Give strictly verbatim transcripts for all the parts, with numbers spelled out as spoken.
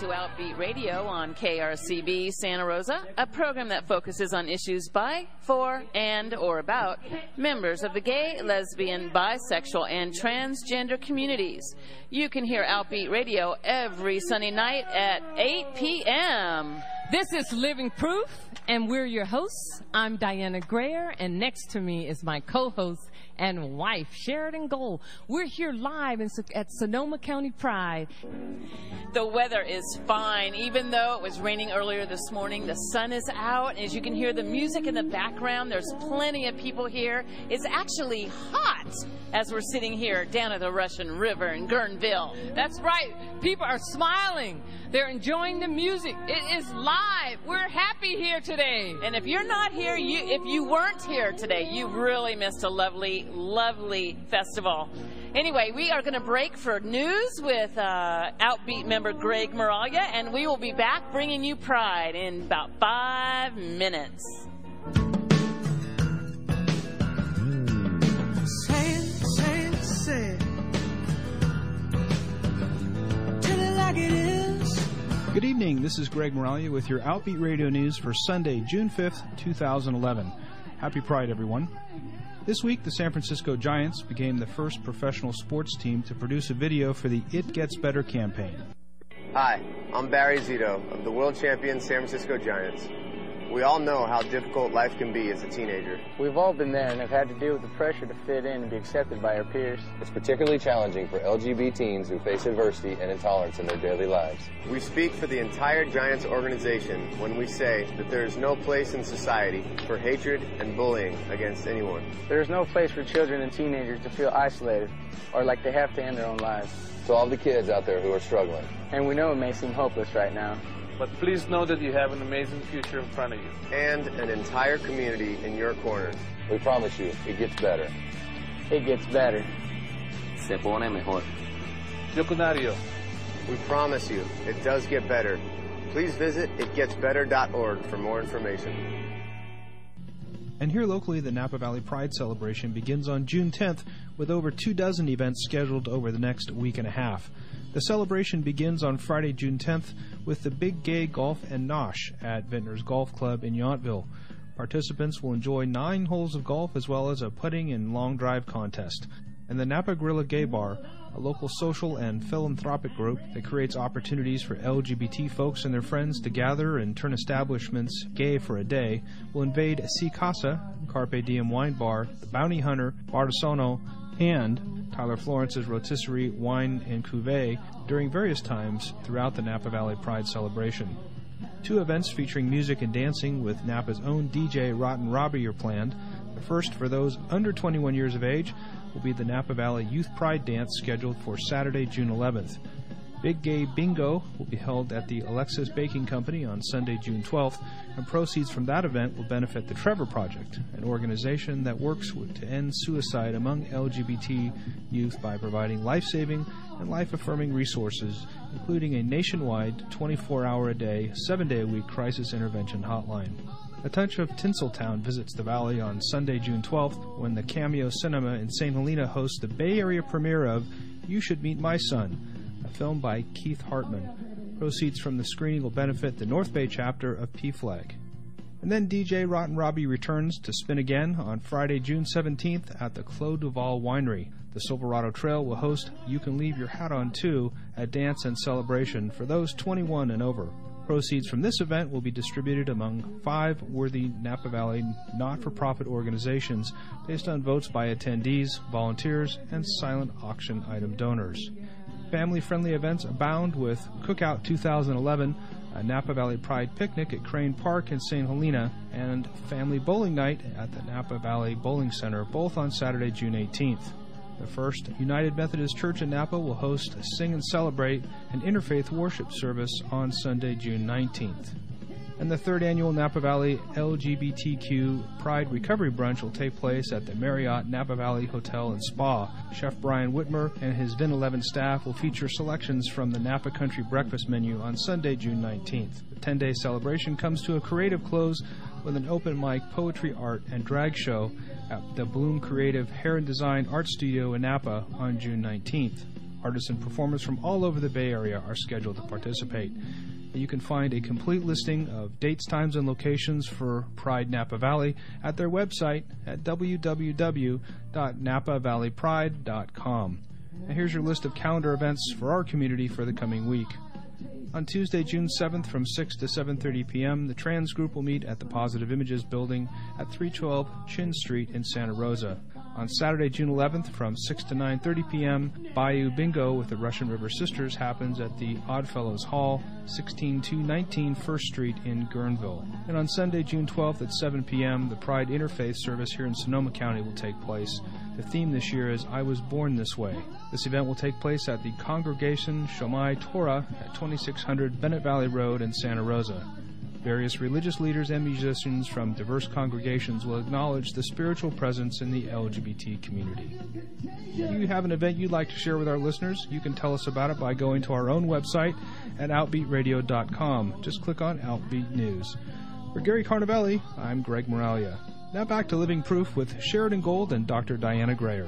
to Outbeat Radio on K R C B Santa Rosa, a program that focuses on issues by, for, and or about members of the gay, lesbian, bisexual, and transgender communities. You can hear Outbeat Radio every Sunday night at eight p.m. This is Living Proof, and we're your hosts. I'm Diana Grayer, and next to me is my co-host and wife, Sheridan Gold. We're here live in, at Sonoma County Pride. The weather is fine, even though it was raining earlier this morning. The sun is out, and as you can hear the music in the background, there's plenty of people here. It's actually hot as we're sitting here down at the Russian River in Guerneville. That's right. People are smiling. They're enjoying the music. It is live. We're happy here today. And if you're not here, you if you weren't here today, you really missed a lovely, lovely festival. Anyway, we are going to break for news with uh, Outbeat member Greg Moralia, and we will be back bringing you Pride in about five minutes. Say it, say it, say it. Tell it like it is. Good evening, this is Greg Moralia with your Outbeat Radio News for Sunday, June fifth, two thousand eleven. Happy Pride, everyone. This week, the San Francisco Giants became the first professional sports team to produce a video for the It Gets Better campaign. Hi, I'm Barry Zito of the world champion San Francisco Giants. We all know how difficult life can be as a teenager. We've all been there and have had to deal with the pressure to fit in and be accepted by our peers. It's particularly challenging for L G B T teens who face adversity and intolerance in their daily lives. We speak for the entire Giants organization when we say that there is no place in society for hatred and bullying against anyone. There is no place for children and teenagers to feel isolated or like they have to end their own lives. To all the kids out there who are struggling. And we know it may seem hopeless right now. But please know that you have an amazing future in front of you. And an entire community in your corner. We promise you, it gets better. It gets better. Se pone mejor. Yokunario. We promise you, it does get better. Please visit it gets better dot org for more information. And here locally, the Napa Valley Pride celebration begins on June tenth with over two dozen events scheduled over the next week and a half. The celebration begins on Friday, June tenth, with the Big Gay Golf and Nosh at Vintners Golf Club in Yountville. Participants will enjoy nine holes of golf as well as a putting and long drive contest. And the Napa Gorilla Gay Bar, a local social and philanthropic group that creates opportunities for L G B T folks and their friends to gather and turn establishments gay for a day, will invade Si Casa, Carpe Diem Wine Bar, the Bounty Hunter, Bartisono, and Tyler Florence's Rotisserie Wine and Cuvée during various times throughout the Napa Valley Pride celebration. Two events featuring music and dancing with Napa's own D J Rotten Robbie are planned. The first, for those under twenty-one years of age, will be the Napa Valley Youth Pride Dance scheduled for Saturday, June eleventh. Big Gay Bingo will be held at the Alexis Baking Company on Sunday, June twelfth, and proceeds from that event will benefit the Trevor Project, an organization that works to end suicide among L G B T youth by providing life-saving and life-affirming resources, including a nationwide twenty-four hour a day, seven day a week crisis intervention hotline. A touch of Tinseltown visits the Valley on Sunday, June twelfth, when the Cameo Cinema in Saint Helena hosts the Bay Area premiere of You Should Meet My Son, a film by Keith Hartman. Proceeds from the screening will benefit the North Bay chapter of P F L A G. And then D J Rotten Robbie returns to spin again on Friday, June seventeenth at the Clos Duval Winery. The Silverado Trail will host You Can Leave Your Hat On Too, a dance and celebration for those twenty-one and over. Proceeds from this event will be distributed among five worthy Napa Valley not-for-profit organizations based on votes by attendees, volunteers, and silent auction item donors. Family-friendly events abound with Cookout two thousand eleven, a Napa Valley Pride picnic at Crane Park in Saint Helena, and Family Bowling Night at the Napa Valley Bowling Center, both on Saturday, June eighteenth. The First United Methodist Church in Napa will host Sing and Celebrate, an interfaith worship service on Sunday, June nineteenth. And the third annual Napa Valley L G B T Q Pride Recovery Brunch will take place at the Marriott Napa Valley Hotel and Spa. Chef Brian Whitmer and his Vin eleven staff will feature selections from the Napa Country Breakfast menu on Sunday, June nineteenth. The ten-day celebration comes to a creative close with an open mic poetry, art, and drag show at the Bloom Creative Hair and Design Art Studio in Napa on June nineteenth. Artists and performers from all over the Bay Area are scheduled to participate. You can find a complete listing of dates, times, and locations for Pride Napa Valley at their website at w w w dot napa valley pride dot com. And here's your list of calendar events for our community for the coming week. On Tuesday, June seventh from six to seven thirty p.m., the Trans Group will meet at the Positive Images Building at three twelve Chin Street in Santa Rosa. On Saturday, June eleventh from six to nine thirty p.m., Bayou Bingo with the Russian River Sisters happens at the Oddfellows Hall, sixteen two nineteen First Street in Guerneville. And on Sunday, June twelfth at seven p.m., the Pride Interfaith service here in Sonoma County will take place. The theme this year is I Was Born This Way. This event will take place at the Congregation Shomai Torah at twenty-six hundred Bennett Valley Road in Santa Rosa. Various religious leaders and musicians from diverse congregations will acknowledge the spiritual presence in the L G B T community. If you have an event you'd like to share with our listeners, you can tell us about it by going to our own website at outbeat radio dot com. Just click on Outbeat News. For Gary Carnavelli, I'm Greg Moralia. Now back to Living Proof with Sheridan Gold and Doctor Diana Grayer.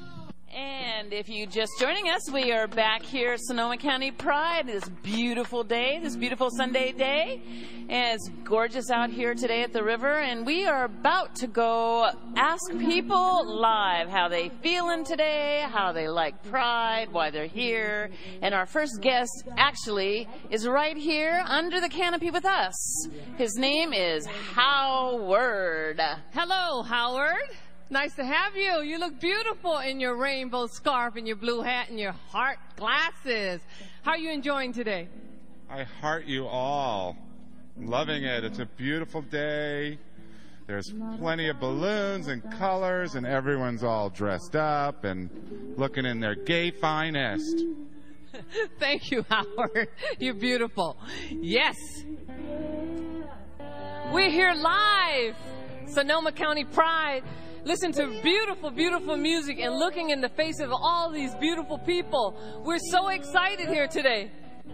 And if you just joining us, we are back here at Sonoma County Pride this beautiful day, this beautiful Sunday day. And it's gorgeous out here today at the river, and we are about to go ask people live how they feeling today, how they like Pride, why they're here. And our first guest actually is right here under the canopy with us. His name is Howard. Hello, Howard. Nice to have you. You look beautiful in your rainbow scarf and your blue hat and your heart glasses. How are you enjoying today? I heart you all. I'm loving it. It's a beautiful day. There's plenty of balloons and colors, and everyone's all dressed up and looking in their gay finest. Thank you, Howard. You're beautiful. Yes. We're here live. Sonoma County Pride. Listen to beautiful, beautiful music and looking in the face of all these beautiful people. We're so excited here today.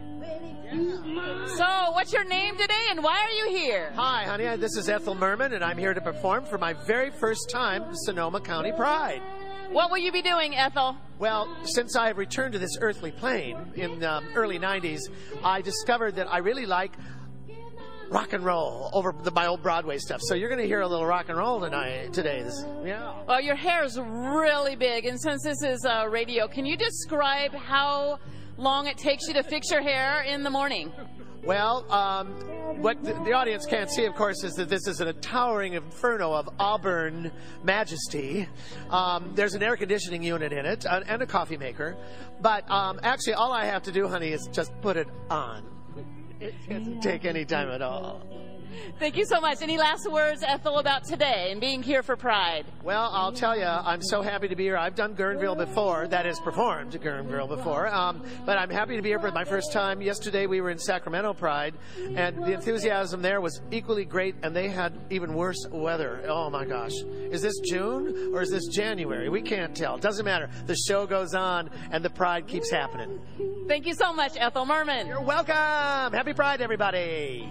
So, what's your name today and why are you here? Hi, honey. This is Ethel Merman, and I'm here to perform for my very first time Sonoma County Pride. What will you be doing, Ethel? Well, since I have returned to this earthly plane in the um, early nineties, I discovered that I really like rock and roll over the, my old Broadway stuff. So you're going to hear a little rock and roll tonight, today. This, yeah. Well, your hair is really big, and since this is uh, radio, can you describe how long it takes you to fix your hair in the morning? Well, um, what the, the audience can't see, of course, is that this is a towering inferno of auburn majesty. Um, there's an air conditioning unit in it uh, and a coffee maker. But um, actually, all I have to do, honey, is just put it on. It doesn't take any time at all. Thank you so much. Any last words, Ethel, about today and being here for Pride? Well, I'll tell you, I'm so happy to be here. I've done Guerneville before, that is, performed Guerneville before, um, but I'm happy to be here for my first time. Yesterday we were in Sacramento Pride, and the enthusiasm there was equally great, and they had even worse weather. Oh, my gosh. Is this June or is this January? We can't tell. Doesn't matter. The show goes on, and the Pride keeps happening. Thank you so much, Ethel Merman. You're welcome. Happy Pride, everybody.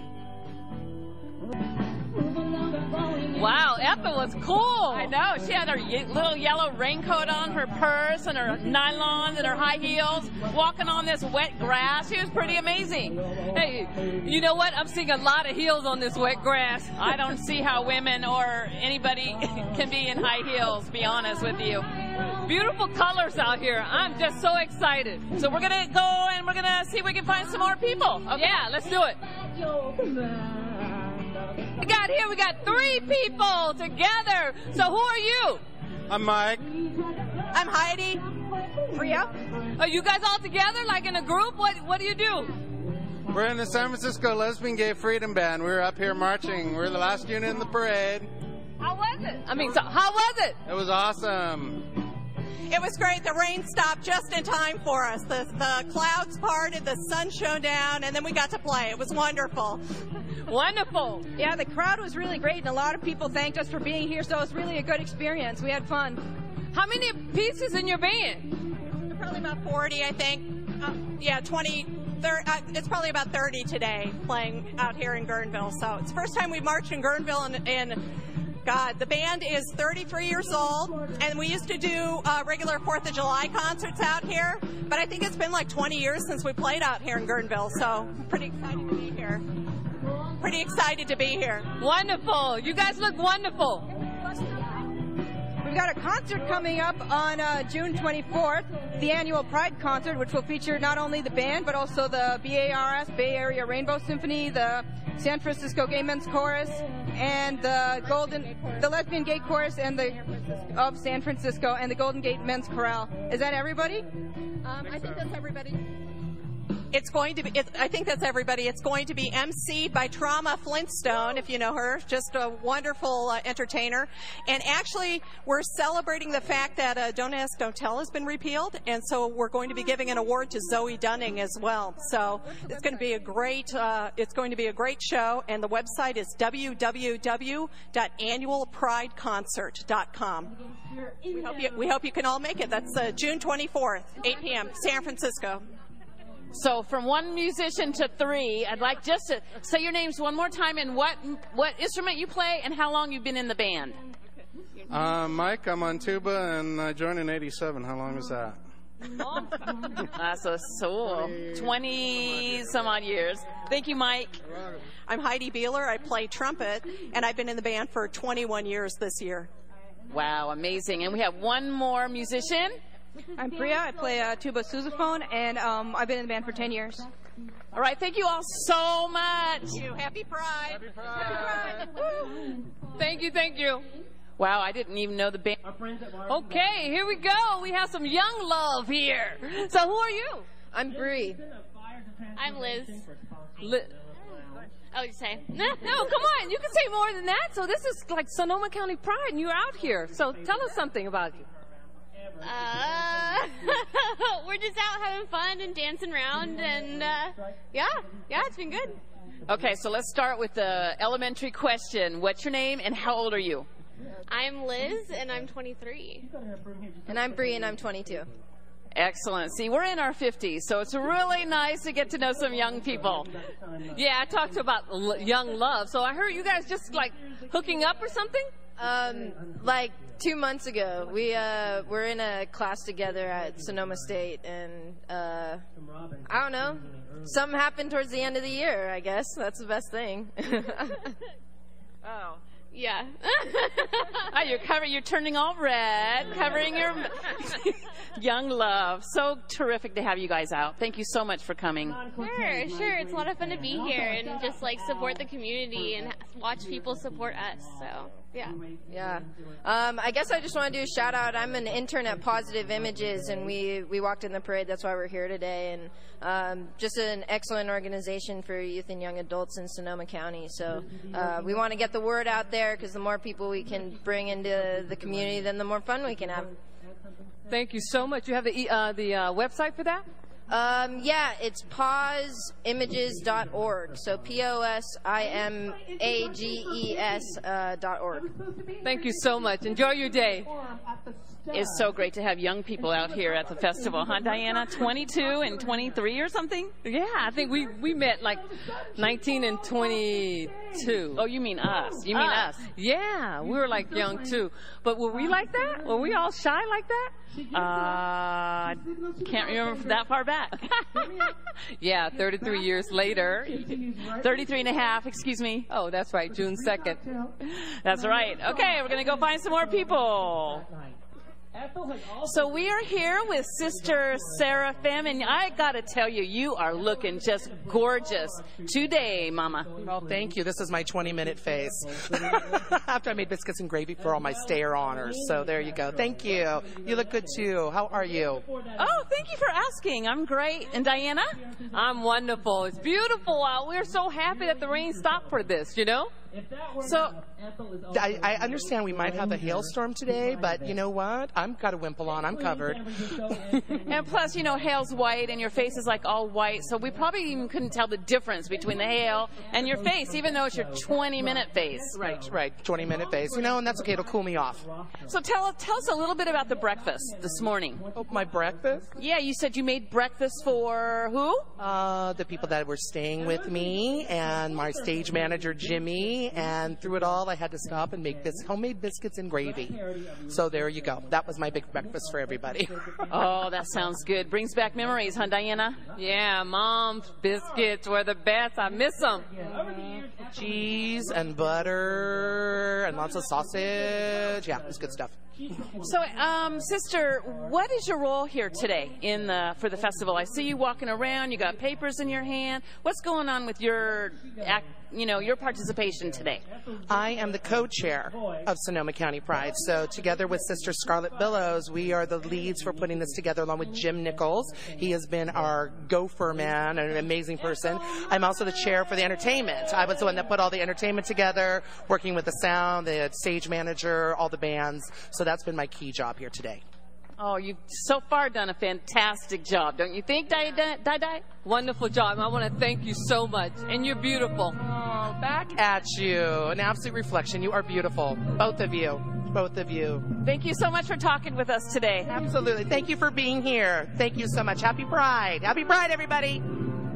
Wow, Ethel was cool. I know. She had her ye- little yellow raincoat on, her purse, and her nylons, and her high heels, walking on this wet grass. She was pretty amazing. Hey, you know what? I'm seeing a lot of heels on this wet grass. I don't see how women or anybody can be in high heels, to be honest with you. Beautiful colors out here. I'm just so excited. So we're going to go and we're going to see if we can find some more people. Okay. Yeah, let's do it. We got here, we got three people together. So who are you? I'm Mike. I'm Heidi. Priya. Are you guys all together, like in a group? What What do you do? We're in the San Francisco Lesbian Gay Freedom Band. We're up here marching. We're the last unit in the parade. How was it? I mean, so how was it? It was awesome. It was great. The rain stopped just in time for us. The, the clouds parted, the sun shone down, and then we got to play. It was wonderful. Wonderful. Yeah, the crowd was really great, and a lot of people thanked us for being here, so it was really a good experience. We had fun. How many pieces in your band? Probably about forty, I think. Uh, yeah, twenty. thirty, uh, it's probably about thirty today playing out here in Guerneville. So it's the first time we've marched in Guerneville in, in God, the band is thirty-three years old, and we used to do uh, regular fourth of July concerts out here, but I think it's been like twenty years since we played out here in Guerneville, so I'm pretty excited to be here. Pretty excited to be here. Wonderful. You guys look wonderful. We've got a concert coming up on uh, June twenty-fourth, the annual Pride concert, which will feature not only the band, but also the B A R S, Bay Area Rainbow Symphony, the San Francisco Gay Men's Chorus, and the Golden, the Lesbian Gay Chorus and the of San Francisco, and the Golden Gate Men's Chorale. Is that everybody? Um, I think that's everybody. It's going to be, it, I think that's everybody. It's going to be emceed by Trauma Flintstone, if you know her. Just a wonderful uh, entertainer. And actually, we're celebrating the fact that uh, Don't Ask, Don't Tell has been repealed. And so we're going to be giving an award to Zoe Dunning as well. So it's going to be a great, uh, it's going to be a great show. And the website is w w w dot annual pride concert dot com. We hope you, we hope you can all make it. That's uh, June twenty-fourth, eight p m, San Francisco. So from one musician to three, I'd like just to say your names one more time and what what instrument you play and how long you've been in the band. Uh, Mike, I'm on tuba and I joined in eighty-seven. How long was that? That's so cool. twenty some odd years. Thank you, Mike. I'm Heidi Beeler. I play trumpet, and I've been in the band for twenty-one years this year. Wow, amazing. And we have one more musician. I'm Priya. I play uh, tuba sousaphone, and um, I've been in the band for ten years. All right, thank you all so much. Thank you. Happy Pride. Happy Pride. Thank you, thank you. Wow, I didn't even know the band. Okay, here we go. We have some young love here. So who are you? I'm Bree. I'm Liz. Li- Oh, you say? no, no, come on. You can say more than that. So this is like Sonoma County Pride, and you're out here. So tell us something about you. Uh, we're just out having fun and dancing around, and uh, yeah, yeah, it's been good. Okay, so let's start with the elementary question. What's your name and how old are you? I'm Liz, and I'm twenty-three. And I'm Bree, and I'm twenty-two. Excellent. See, we're in our fifties, so it's really nice to get to know some young people. Yeah, I talked about l- young love. So I heard you guys just like hooking up or something? Um, like two months ago, we uh, were in a class together at Sonoma State, and uh, I don't know, something happened towards the end of the year. I guess that's the best thing. Oh. Yeah. Oh, you're covering. You're turning all red, covering your young love. So terrific to have you guys out. Thank you so much for coming. Sure, sure. It's a lot of fun to be here and just like support the community and watch people support us. So yeah. Yeah. Um, I guess I just want to do a shout out. I'm an intern at Positive Images, and we, we walked in the parade. That's why we're here today. And um, just an excellent organization for youth and young adults in Sonoma County. So uh, we want to get the word out there, because the more people we can bring into the community, then the more fun we can have. Thank you so much. You have the uh, the uh, website for that? Um, yeah, it's pos images dot org. So P O S I M A G E S uh, dot org. Thank you so much. Enjoy your day. It's so great to have young people out here at the festival, huh, Diana? twenty-two and twenty-three or something? Yeah, I think we, we met like nineteen and twenty-two. Oh, you mean us? You mean uh, us? Yeah, we were like young too. But were we like that? Were we all shy like that? Uh, can't remember that far back. Yeah, thirty-three years later. thirty-three and a half, excuse me. Oh, that's right, June second. That's right. Okay, we're going to go find some more people. So we are here with Sister Seraphim, and I got to tell you, you are looking just gorgeous today, Mama. Well, thank you. This is my twenty-minute face after I made biscuits and gravy for all my stayer honors. So there you go. Thank you. You look good, too. How are you? Oh, thank you for asking. I'm great. And Diana? I'm wonderful. It's beautiful out. We're so happy that the rain stopped for this, you know? So, I, I understand we might have a hailstorm today, but you know what? I've got a wimple on. I'm covered. And plus, you know, hail's white and your face is like all white, so we probably even couldn't tell the difference between the hail and your face, even though it's your twenty-minute face. Right, right. twenty-minute face. You know, and that's okay. It'll cool me off. So tell, tell us a little bit about the breakfast this morning. Oh, my breakfast? Yeah, you said you made breakfast for who? Uh, the people that were staying with me and my stage manager, Jimmy, me, and through it all, I had to stop and make bis- homemade biscuits and gravy. So there you go. That was my big breakfast for everybody. Oh, that sounds good. Brings back memories, huh, Diana? Yeah, Mom's biscuits were the best. I miss them. Cheese and butter and lots of sausage. Yeah, it's good stuff. So, um, sister, what is your role here today in the for the festival? I see you walking around. You got papers in your hand. What's going on with your, act, you know, your participation today? I am the co-chair of Sonoma County Pride. So, together with Sister Scarlett Billows, we are the leads for putting this together, along with Jim Nichols. He has been our gopher man, an amazing person. I'm also the chair for the entertainment. I was the one that put all the entertainment together, working with the sound, the stage manager, all the bands. So that's been my key job here today. Oh, you've so far done a fantastic job, don't you think, Di Di? Di, Di? Wonderful job. I want to thank you so much. And you're beautiful. Oh, back at you. An absolute reflection. You are beautiful. Both of you. Both of you. Thank you so much for talking with us today. Absolutely. Thank you for being here. Thank you so much. Happy Pride. Happy Pride, everybody.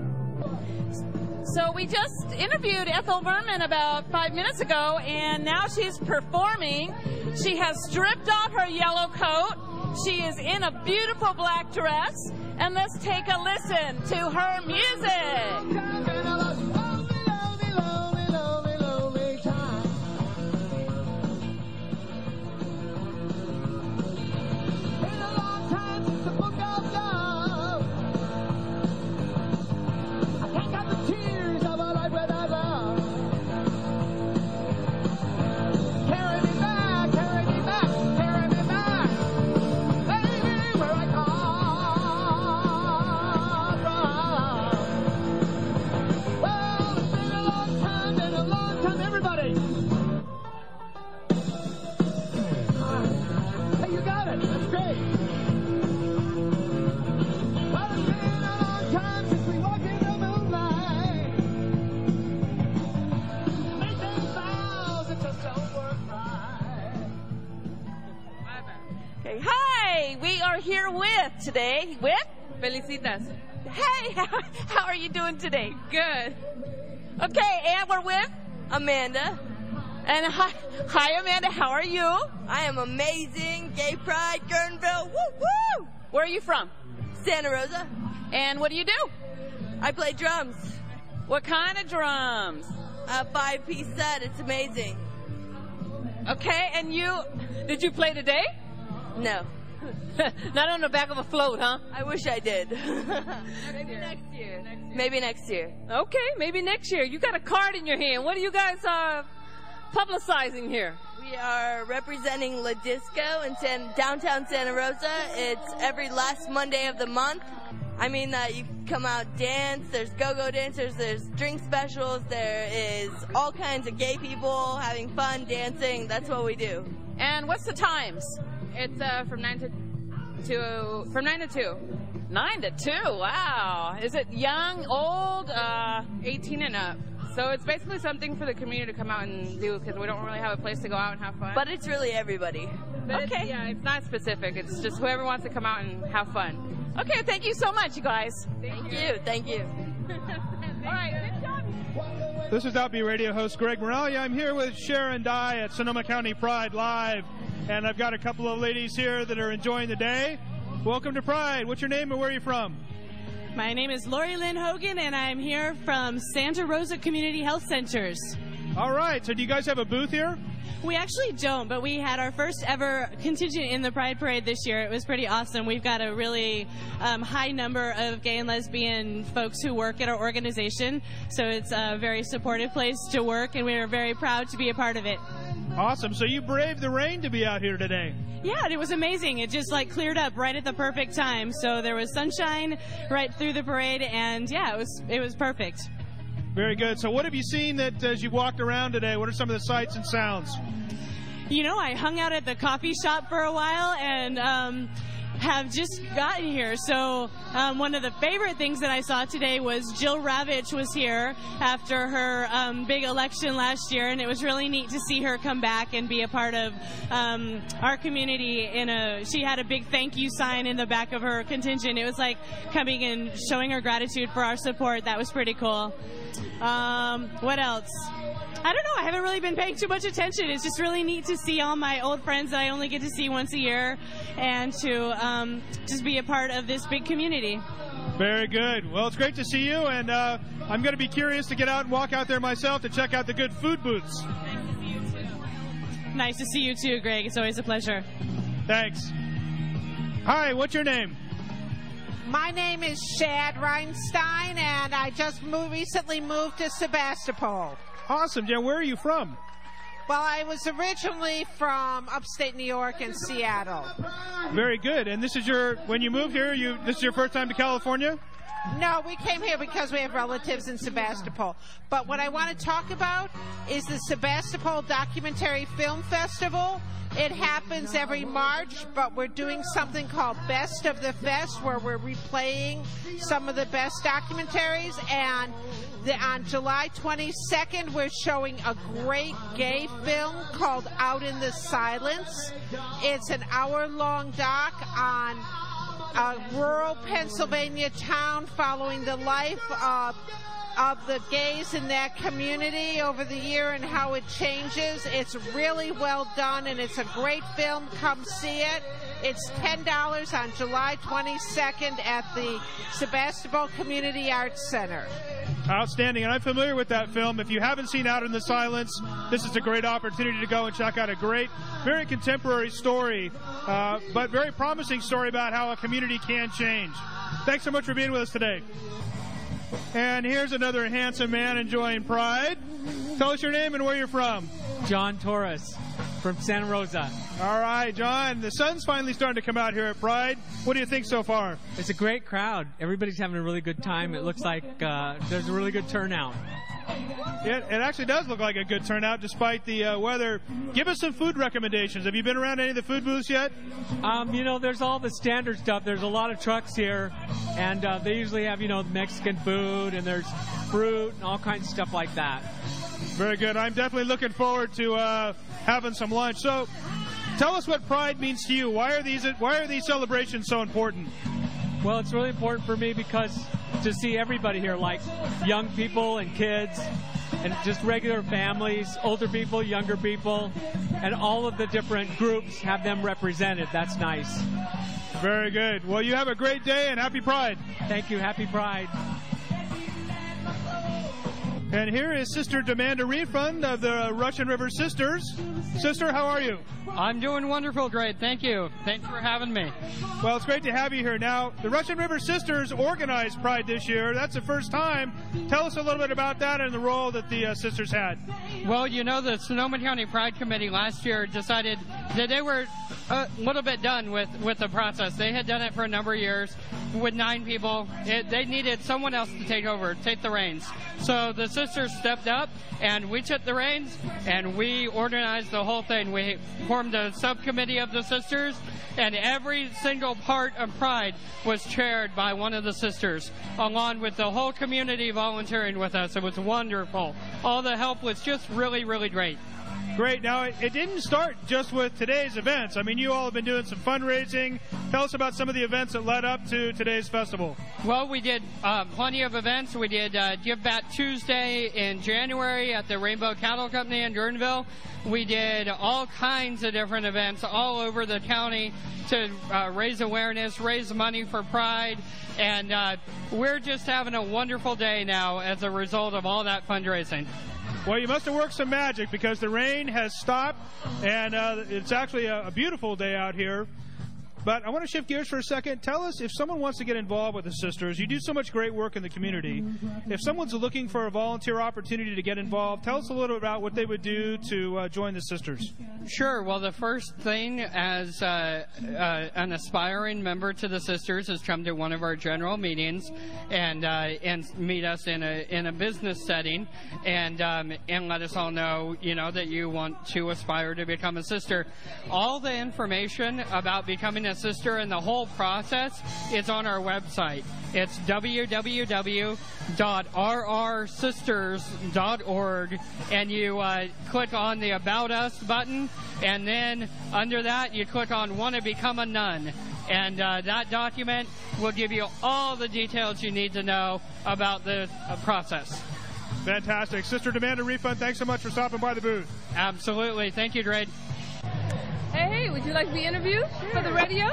So we just interviewed Ethel Verman about five minutes ago, and now she's performing. She has stripped off her yellow coat. She is in a beautiful black dress. And let's take a listen to her music. Here with today with Felicitas. Hey, how, how are you doing today? Good. Okay, and we're with Amanda. And hi, hi Amanda, how are you? I am amazing. Gay Pride, Guerneville. Woo woo! Where are you from? Santa Rosa. And what do you do? I play drums. What kind of drums? A five-piece set. It's amazing. Okay, and you, did you play today? No. Not on the back of a float, huh? I wish I did. Maybe next year. next year. Maybe next year. Okay, maybe next year. You got a card in your hand. What are you guys uh, publicizing here? We are representing La Disco in San, downtown Santa Rosa. It's every last Monday of the month. I mean that you come out, dance. There's go-go dancers. There's drink specials. There is all kinds of gay people having fun, dancing. That's what we do. And what's the times? It's uh, from nine to two. From nine to two. Nine to two. Wow. Is it young, old, uh, eighteen and up? So it's basically something for the community to come out and do because we don't really have a place to go out and have fun. But it's really everybody. But okay. It's, yeah, it's not specific. It's just whoever wants to come out and have fun. Okay. Thank you so much, you guys. Thank, thank you. Thank you. All right. Good job. This is Outbeat Radio host Greg Moralia. I'm here with Sharon Dye at Sonoma County Pride Live. And I've got a couple of ladies here that are enjoying the day. Welcome to Pride. What's your name and where are you from? My name is Lori Lynn Hogan, and I'm here from Santa Rosa Community Health Centers. All right. So do you guys have a booth here? We actually don't, but we had our first ever contingent in the Pride Parade this year. It was pretty awesome. We've got a really um, high number of gay and lesbian folks who work at our organization, so it's a very supportive place to work, and we are very proud to be a part of it. Awesome. So you braved the rain to be out here today. Yeah, and it was amazing. It just like cleared up right at the perfect time. So there was sunshine right through the parade, and yeah, it was it was perfect. Very good. So what have you seen that as you walked around today? What are some of the sights and sounds? You know, I hung out at the coffee shop for a while and um, have just gotten here. So um, one of the favorite things that I saw today was Jill Ravitch was here after her um, big election last year, and it was really neat to see her come back and be a part of um, our community. In a, she had a big thank you sign in the back of her contingent. It was like coming and showing her gratitude for our support. That was pretty cool. Um, what else? I don't know. I haven't really been paying too much attention. It's just really neat to see all my old friends that I only get to see once a year, and to um, just be a part of this big community. Very good. Well, it's great to see you, and uh, I'm going to be curious to get out and walk out there myself to check out the good food booths. Nice to see you too, Greg. It's always a pleasure. Thanks. Hi, what's your name? My name is Shad Reinstein, and I just moved, recently moved to Sebastopol. Awesome, Jen. Where are you from? Well, I was originally from upstate New York and Seattle. Very good. And this is your, when you moved here, you this is your first time to California? No, we came here because we have relatives in Sebastopol. But what I want to talk about is the Sebastopol Documentary Film Festival. It happens every March, but we're doing something called Best of the Fest, where we're replaying some of the best documentaries. And the, on July twenty-second, we're showing a great gay film called Out in the Silence. It's an hour-long doc on a rural Pennsylvania town following the life of of the gays in that community over the year and how it changes. It's really well done, and it's a great film. Come see it. It's ten dollars on July twenty-second at the Sebastopol Community Arts Center. Outstanding, and I'm familiar with that film. If you haven't seen Out in the Silence, this is a great opportunity to go and check out a great, very contemporary story, uh, but very promising story about how a community can change. Thanks so much for being with us today. And here's another handsome man enjoying Pride. Tell us your name and where you're from. John Torres from Santa Rosa. All right, John. The sun's finally starting to come out here at Pride. What do you think so far? It's a great crowd. Everybody's having a really good time. It looks like uh, there's a really good turnout. It, it actually does look like a good turnout despite the uh, weather. Give us some food recommendations. Have you been around any of the food booths yet? Um, you know, there's all the standard stuff. There's a lot of trucks here, and uh, they usually have, you know, Mexican food, and there's fruit and all kinds of stuff like that. Very good. I'm definitely looking forward to uh, having some lunch. So tell us what Pride means to you. Why are these, why are these celebrations so important? Well, it's really important for me because to see everybody here, like young people and kids and just regular families, older people, younger people, and all of the different groups have them represented. That's nice. Very good. Well, you have a great day and happy Pride. Thank you. Happy Pride. And here is Sister Demanda Refund of the Russian River Sisters. Sister, how are you? I'm doing wonderful, great. Thank you. Thanks for having me. Well, it's great to have you here. Now, the Russian River Sisters organized Pride this year. That's the first time. Tell us a little bit about that and the role that the uh, sisters had. Well, you know, the Sonoma County Pride Committee last year decided that they were a little bit done with, with the process. They had done it for a number of years with nine people. It, they needed someone else to take over, take the reins. So the sisters stepped up, and we took the reins, and we organized the whole thing. We formed a subcommittee of the sisters, and every single part of Pride was chaired by one of the sisters, along with the whole community volunteering with us. It was wonderful. All the help was just really, really great. Great. Now, it, it didn't start just with today's events. I mean, you all have been doing some fundraising. Tell us about some of the events that led up to today's festival. Well, we did uh, plenty of events. We did uh, Give Back Tuesday in January at the Rainbow Cattle Company in Guerneville. We did all kinds of different events all over the county to uh, raise awareness, raise money for Pride. And uh, we're just having a wonderful day now as a result of all that fundraising. Well, you must have worked some magic because the rain has stopped, and uh, it's actually a, a beautiful day out here. But I want to shift gears for a second. Tell us, if someone wants to get involved with the sisters, you do so much great work in the community. If someone's looking for a volunteer opportunity to get involved, tell us a little about what they would do to uh, join the sisters. Sure. Well, the first thing as uh, uh, an aspiring member to the sisters is come to one of our general meetings and uh, and meet us in a in a business setting and um, and let us all know, you know, that you want to aspire to become a sister. All the information about becoming a sister and the whole process is on our website. It's w w w dot r r sisters dot org, and you uh, click on the About Us button, and then under that you click on Want to Become a Nun, and uh, that document will give you all the details you need to know about the uh, process. Fantastic. Sister, demand a refund. Thanks so much for stopping by the booth. Absolutely. Thank you, Dre. Hey, would you like to be interviewed for the radio?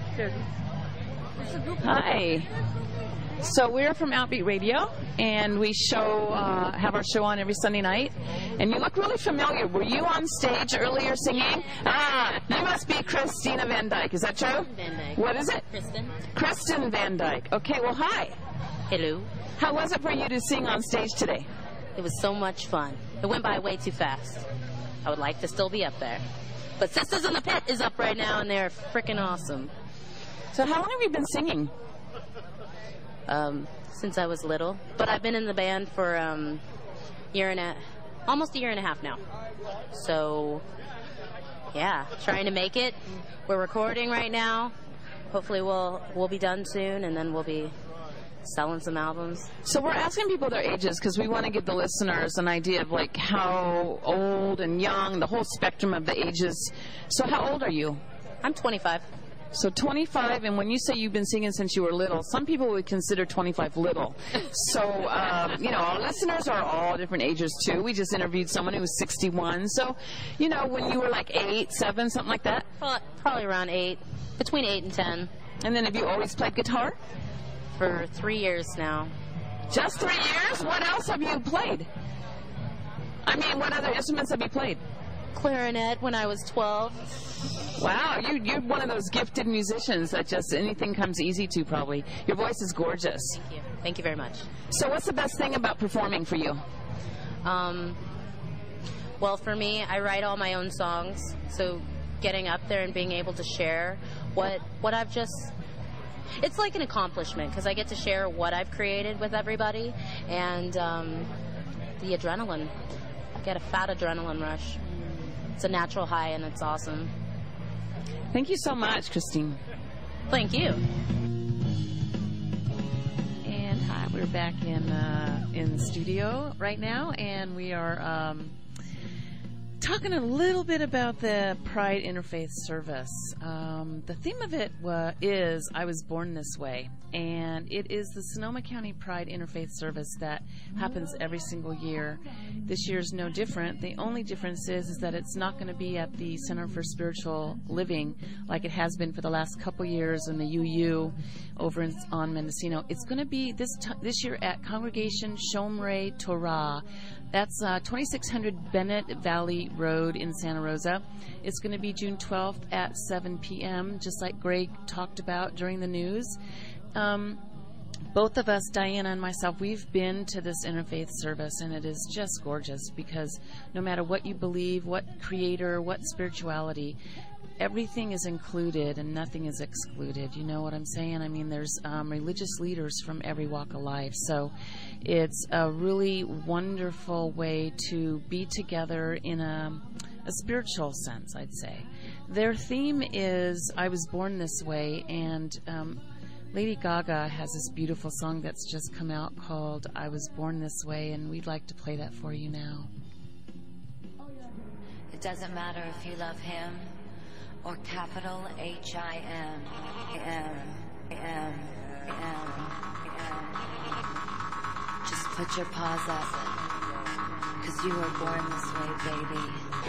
Hi. So we're from Outbeat Radio, and we show uh, have our show on every Sunday night. And you look really familiar. Were you on stage earlier singing? Ah, you must be Christina Van Dyke. Is that true? Van Dyke. What is it? Kristen. Kristen Van Dyke. Okay, well, hi. Hello. How was it for you to sing on stage today? It was so much fun. It went by way too fast. I would like to still be up there. But Sisters in the Pit is up right now, and they're freaking awesome. So how long have you been singing? Um, since I was little. But I've been in the band for um, year and a, almost a year and a half now. So, yeah, trying to make it. We're recording right now. Hopefully we'll we'll be done soon, and then we'll be selling some albums. So we're asking people their ages because we want to give the listeners an idea of like how old and young, the whole spectrum of the ages. So how old are you? I'm twenty-five. So twenty-five, and when you say you've been singing since you were little, some people would consider twenty-five little. So, um, you know, our listeners are all different ages too. We just interviewed someone who was sixty-one. So, you know, when you were like eight, seven, something like that? Probably around eight, between eight and ten. And then have you always played guitar? For three years now. Just three years? What else have you played? I mean, what other instruments have you played? Clarinet when I was twelve. Wow, you, you're one of those gifted musicians that just anything comes easy to, probably. Your voice is gorgeous. Thank you. Thank you very much. So what's the best thing about performing for you? Um, well, for me, I write all my own songs. So getting up there and being able to share what what I've just... It's like an accomplishment because I get to share what I've created with everybody. And um, the adrenaline. I get a fat adrenaline rush. It's a natural high, and it's awesome. Thank you so much, Christine. Thank you. And hi, we're back in uh, in the studio right now, and we are um, talking a little bit about the Pride Interfaith Service. Um, the theme of it wa- is I Was Born This Way, and it is the Sonoma County Pride Interfaith Service that happens every single year. This year is no different. The only difference is, is that it's not going to be at the Center for Spiritual Living like it has been for the last couple years in the U U over in, on Mendocino. It's going to be this t- this year at Congregation Shomrei Torah. That's uh, twenty-six hundred Bennett Valley Road in Santa Rosa. It's going to be June twelfth at seven p.m., just like Greg talked about during the news. Um, both of us, Diana and myself, we've been to this interfaith service, and it is just gorgeous because no matter what you believe, what creator, what spirituality, everything is included and nothing is excluded. You know what I'm saying? I mean, there's um, religious leaders from every walk of life. So it's a really wonderful way to be together in a, a spiritual sense, I'd say. Their theme is I Was Born This Way, and um, Lady Gaga has this beautiful song that's just come out called I Was Born This Way, and we'd like to play that for you now. It doesn't matter if you love him or capital H I M, M, M, M, M. Just put your paws up, because you were born this way, baby.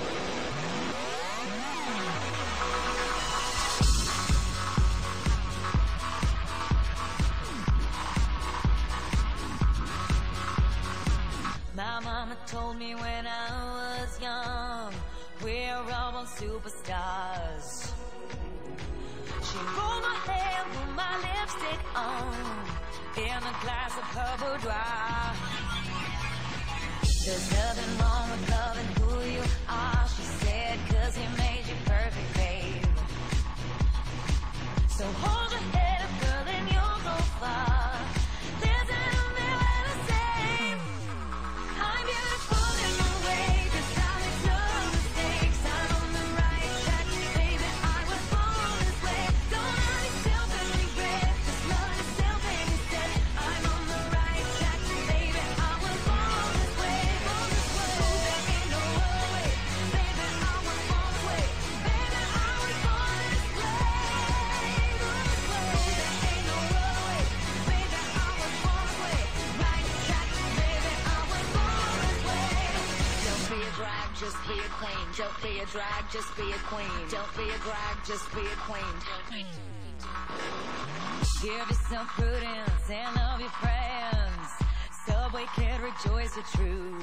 My mama told me when I was young, we're all born superstars. She rolled my hair, put my lipstick on, in a glass of her boudoir. There's nothing wrong with loving who you are, she said, 'cause he made you perfect, babe. So hold your head up, girl, and you'll go far. There's a mirror to say, I'm beautiful in my way, 'cause I make no mistakes. I'm on the right track, baby, I was born this way. Don't hurt yourself and regret, just love yourself instead. I'm on the right track, baby, I was born this way, born this way. Oh, there ain't no other way, baby, I was born this way. Baby, I was born this way, born this way. just be a queen. Don't be a drag, just be a queen. Don't be a drag, just be a queen. Give yourself prudence and love your friends. Subway kid, rejoice the truth.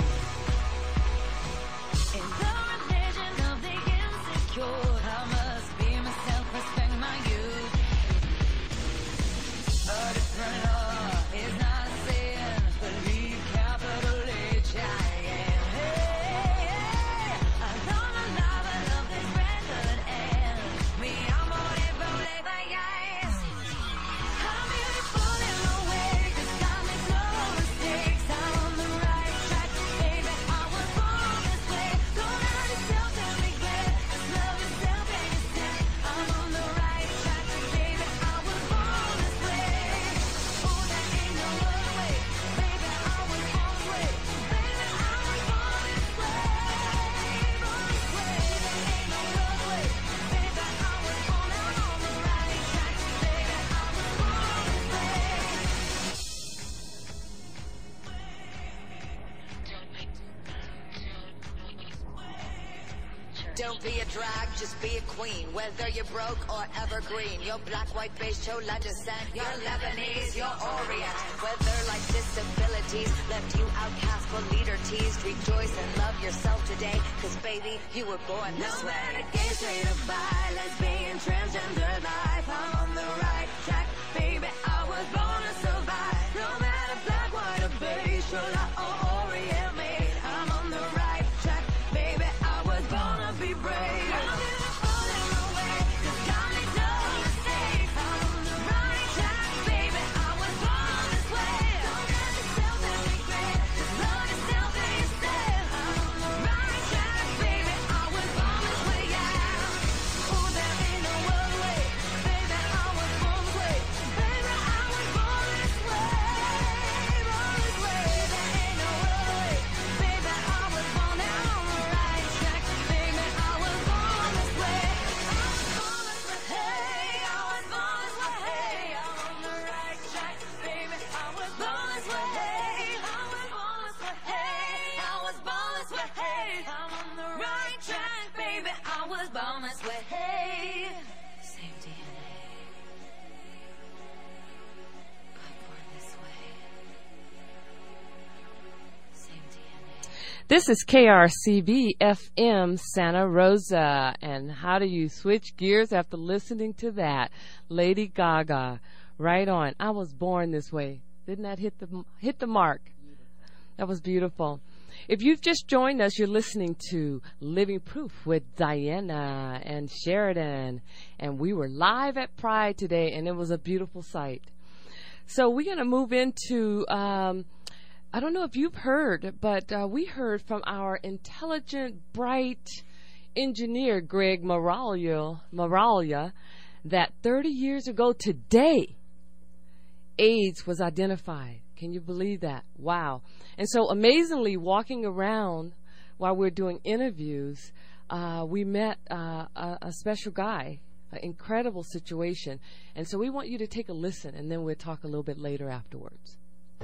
In the religion of the insecure, I must be myself, respect my youth. A different law is not a sin. Believe capital H I M. Hey, hey, I don't alive, I love this record and me, I'm on it, rolling by eyes. I'm beautiful in my way, 'cause God makes no mistakes. I'm on the right track, baby, I was born this way. Don't hurt yourself and regret, 'cause love yourself and you say, I'm on the right track, baby, I was born this way. Oh, there ain't no other way, baby, I was born this way. Baby, I was born this way, born this way. There ain't no other way, baby, I was born, I'm on the right track, baby, I was born this way. Don't be a drag, just be a queen. Whether you're broke or evergreen, you're black, white, beige, chola descent, you're Lebanese, you're Orient. Whether life's disabilities left you outcast but leader teased, rejoice and love yourself today, 'cause baby, you were born this way. No matter gay, straight or bi, lesbian, transgender life, I'm on the right track, baby, I was born to survive. No matter black, white, or beige, chola or Orient made, I'm on the right track, baby, I was born to be brave. I'm beautiful in my way, 'cause God makes no mistakes. I'm on the right track, baby, I was born this way. Don't hurt yourself and regret, just love yourself and you say, I'm on the right track, baby, I was born this way, yeah. Oh, there ain't no other way, baby, I was born this way. Baby, I was born this way, born this way. There ain't no other way, baby, I was born, I'm on the right track, baby, I was born this way. I was born this way, hey, I was born this way, hey, I'm on the right track, baby, I was born this way, hey, I was born this way, hey, I was born this way, hey, I'm on the right track, baby, I was born this way, hey. Same D N A, but born this way. Same D N A. This is K R C B F M Santa Rosa. And how do you switch gears after listening to that? Lady Gaga. Right on. I was born this way. Didn't that hit the hit the mark? That was beautiful. If you've just joined us, you're listening to Living Proof with Diana and Sheridan. And we were live at Pride today, and it was a beautiful sight. So we're going to move into, um, I don't know if you've heard, but uh, we heard from our intelligent, bright engineer, Greg Moralia, Moralia, that thirty years ago today, AIDS was identified. Can you believe that? Wow. And so amazingly, walking around while we're doing interviews, uh, we met uh, a, a special guy, an incredible situation. And so we want you to take a listen, and then we'll talk a little bit later afterwards.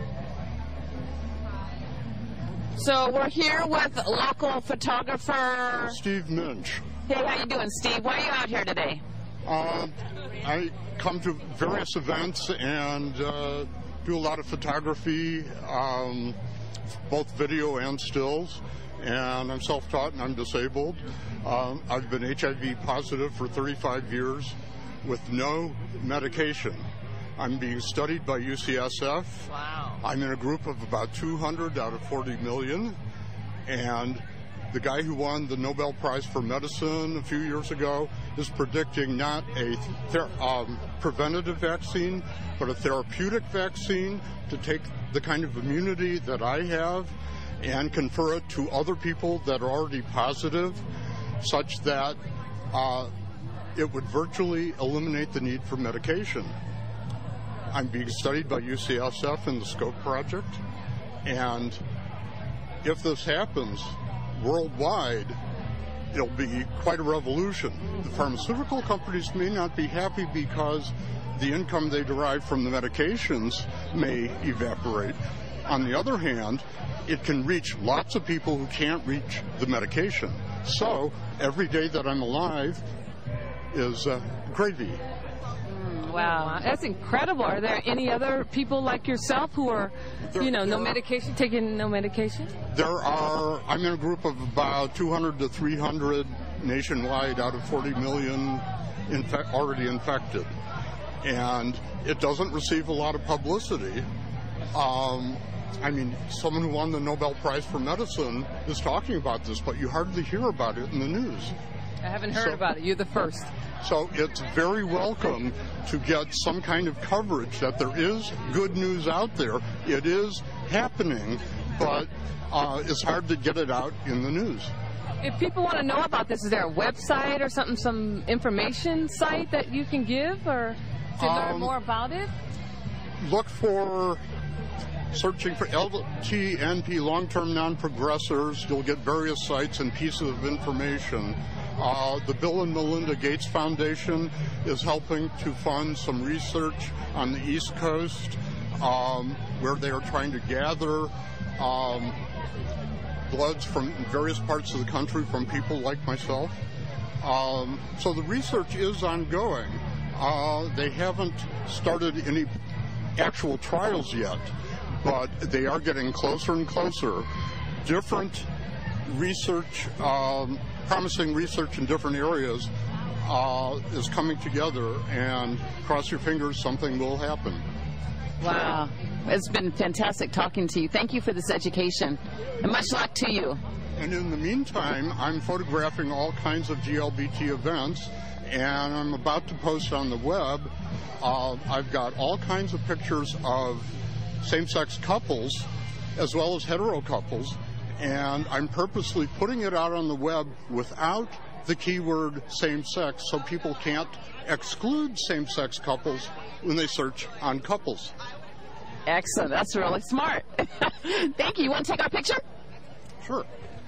So we're here with local photographer Steve Minch. Hey, how you doing, Steve? Why are you out here today? Uh, I come to various events and uh, do a lot of photography, um, both video and stills. And I'm self-taught and I'm disabled. Um, I've been H I V positive for thirty-five years with no medication. I'm being studied by U C S F. Wow. I'm in a group of about two hundred out of forty million. And the guy who won the Nobel Prize for Medicine a few years ago is predicting not a ther- um, preventative vaccine, but a therapeutic vaccine to take the kind of immunity that I have and confer it to other people that are already positive, such that uh, it would virtually eliminate the need for medication. I'm being studied by U C S F in the SCOPE project, and if this happens worldwide, it'll be quite a revolution. The pharmaceutical companies may not be happy because the income they derive from the medications may evaporate, On the other hand, it can reach lots of people who can't reach the medication. So every day that I'm alive is uh, gravy. Wow, that's incredible. Are there any other people like yourself who are, you know, no medication, taking no medication? There are, I'm in a group of about two hundred to three hundred nationwide out of forty million infe- already infected. And it doesn't receive a lot of publicity. Um, I mean, someone who won the Nobel Prize for Medicine is talking about this, but you hardly hear about it in the news. I haven't heard So- about it. You're the first. So it's very welcome to get some kind of coverage that there is good news out there. It is happening, but uh, it's hard to get it out in the news. If people want to know about this, is there a website or something, some information site that you can give or to learn Um, more about it? Look for searching for L T N P, long-term non-progressors. You'll get various sites and pieces of information. Uh, the Bill and Melinda Gates Foundation is helping to fund some research on the East Coast um, where they are trying to gather um, bloods from various parts of the country from people like myself. Um, so the research is ongoing. Uh, they haven't started any actual trials yet, but they are getting closer and closer. Different research, um, promising research in different areas uh, is coming together, and cross your fingers, something will happen. Wow. It's been fantastic talking to you. Thank you for this education, and much luck to you. And in the meantime, I'm photographing all kinds of G L B T events, and I'm about to post on the web. Uh, I've got all kinds of pictures of same-sex couples as well as hetero couples, and I'm purposely putting it out on the web without the keyword same-sex so people can't exclude same-sex couples when they search on couples. Excellent. That's really smart. Thank you. You want to take our picture? Sure.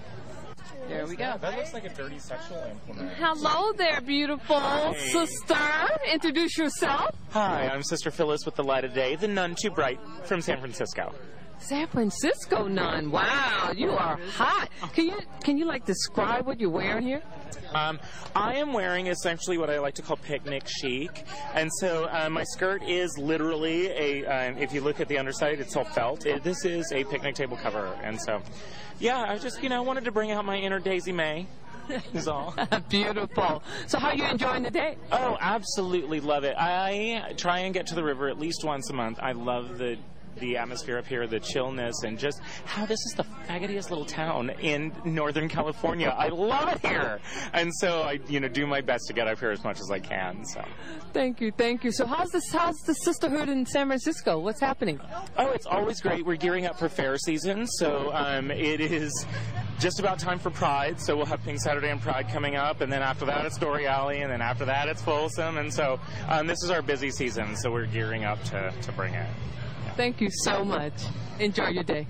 There we go. That looks like a dirty sexual implement. Hello there, beautiful sister. Introduce yourself. Hi, I'm Sister Phyllis with the Light of Day, the nun too bright from San Francisco. San Francisco nun. Wow, you are hot. Can you can you like describe what you're wearing here? Um, I am wearing essentially what I like to call picnic chic, and so uh, my skirt is literally a. Uh, if you look at the underside, it's all felt. It, this is a picnic table cover, and so, yeah, I just you know wanted to bring out my inner Daisy May. Is all. Beautiful. So, how are you enjoying the day? Oh, absolutely love it. I try and get to the river at least once a month. I love the. the atmosphere up here, the chillness, and just how this is the faggotiest little town in Northern California. I love it here. And so I, you know, do my best to get up here as much as I can. So. Thank you, thank you. So how's this, how's the sisterhood in San Francisco? What's happening? Oh, it's always great. We're gearing up for fair season, so um, it is just about time for Pride. So we'll have Pink Saturday and Pride coming up, and then after that it's Story Alley, and then after that it's Folsom, and so um, this is our busy season, so we're gearing up to, to bring it. Thank you so much. Enjoy your day.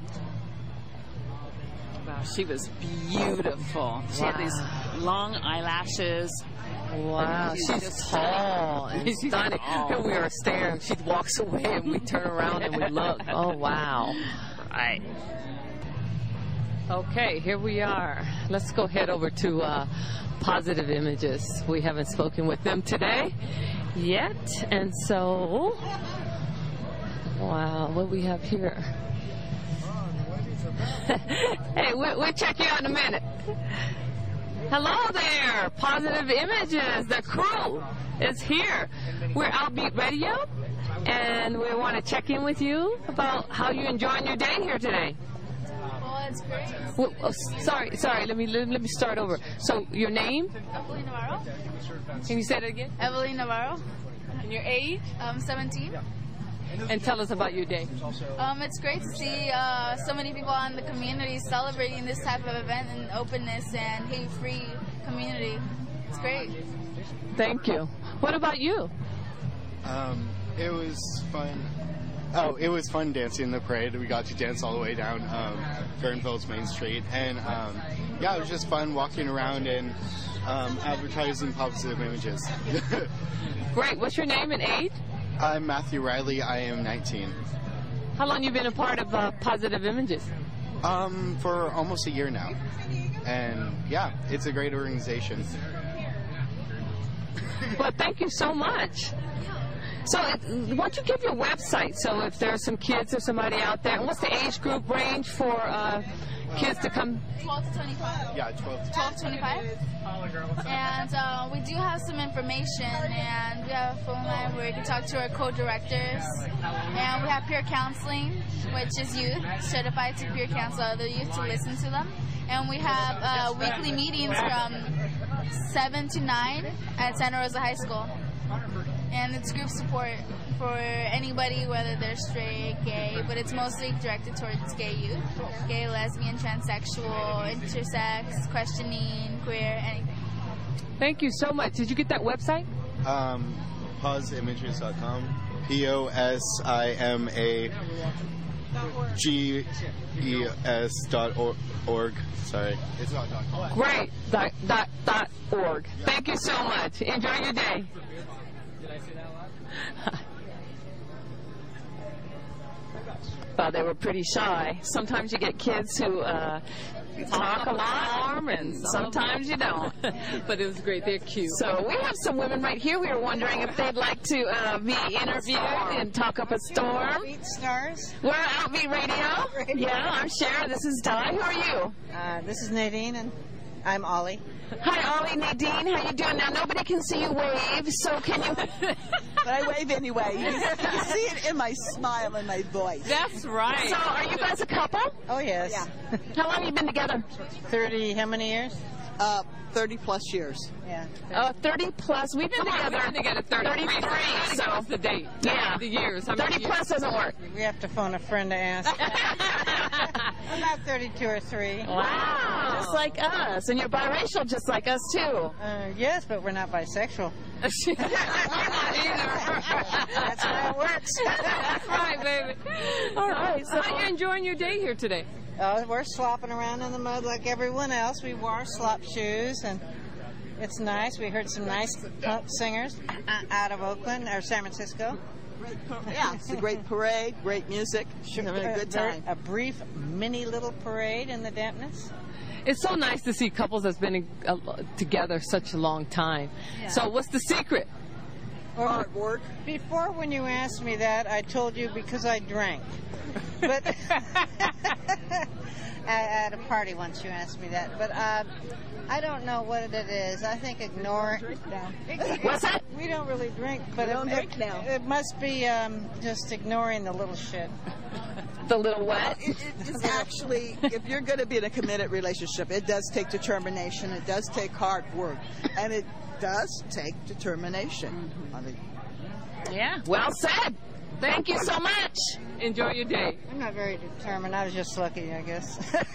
Wow, she was beautiful. She Wow. had these long eyelashes. Wow, She's she's just tall and She's stunning. tall. And we were staring. She walks away and we turn around and we look. Oh, wow. Right. Okay, here we are. Let's go head over to uh, Positive Images. We haven't spoken with them today yet. And so, wow, what we have here. Hey, we, we'll check you out in a minute. Hello there, Positive Images. The crew is here. We're Outbeat Radio, and we want to check in with you about how you're enjoying your day here today. Well, it's great. Well, oh, sorry, sorry. Let me let, let me start over. So, your name? Evelyn Navarro. Can you say that again? Evelyn Navarro. And your age? Um, seventeen. And tell us about your day. Um, it's great to see uh, so many people in the community celebrating this type of event and openness and hate-free community. It's great. Thank you. What about you? Um, it was fun. Oh, it was fun dancing in the parade. We got to dance all the way down um, Fernville's Main Street. And um, yeah, it was just fun walking around and um, advertising Positive Images. Great. What's your name and age? I'm Matthew Riley. I am nineteen. How long you been a part of uh, Positive Images? Um, for almost a year now. And yeah, it's a great organization. Well, thank you so much. So, uh, why don't you give your website? So, if there's some kids or somebody out there, and what's the age group range for uh, kids to come? twelve to twenty-five. Yeah, twelve to twelve to twenty-five. And uh, we do have some information, and we have a phone line where you can talk to our co-directors. And we have peer counseling, which is youth, certified to peer counsel other youth to listen to them. And we have uh, weekly meetings from seven to nine at Santa Rosa High School. And it's group support for anybody, whether they're straight, gay, but it's mostly directed towards gay youth. Gay, lesbian, transsexual, intersex, questioning, queer, anything. Thank you so much. Did you get that website? Um, pos images dot com. P O S I M A G E S dot org. Sorry. It's not dot com. Great. Dot, dot, dot org. Thank you so much. Enjoy your day. Did I say that loud? Well, they were pretty shy. Sometimes you get kids who uh, talk a lot, and sometimes you don't. But it was great. They're cute. So we have some women right here. We were wondering if they'd like to uh, be interviewed and talk up a storm. Beat Stars. We're Outbeat Radio. Yeah, I'm Sharon. This is Di. Who are you? Uh, this is Nadine, and I'm Ollie. Hi, Ollie. Nadine, how you doing? Now, nobody can see you wave, so can you... But I wave anyway. You can, you can see it in my smile and my voice. That's right. So, are you guys a couple? Oh, yes. Yeah. How long have you been together? thirty, how many years? Uh, thirty plus years. Yeah. Uh, thirty plus. We've been together. We've been together thirty-three. So That's the date. Yeah. The years. How thirty many plus years? doesn't work. We have to phone a friend to ask. About thirty-two or three. Wow. Just like us. And you're biracial just like us, too. Uh, yes, but we're not bisexual. That's how it works. That's right, baby. All right. So how are you enjoying your day here today? Uh, we're slopping around in the mud like everyone else. We wore slop shoes, and it's nice. We heard some nice punk singers out of Oakland or San Francisco. Yeah, it's a great parade, great music. Sure, Having a good time. A brief, mini little parade in the dampness. It's so nice to see couples that's been in, uh, together such a long time. Yeah. So what's the secret? Well, hard work. Before, when you asked me that, I told you because I drank. But at a party once you asked me that. But uh, I don't know what it is. I think ignore it. What's that? We don't really drink, but We don't it, drink it, now. it must be um, just ignoring the little shit. The little what? It, it is actually, if you're going to be in a committed relationship, it does take determination. It does take hard work. And it does take determination. I mean, Yeah. Well said. Thank you so much. Enjoy your day. I'm not very determined. I was just lucky, I guess.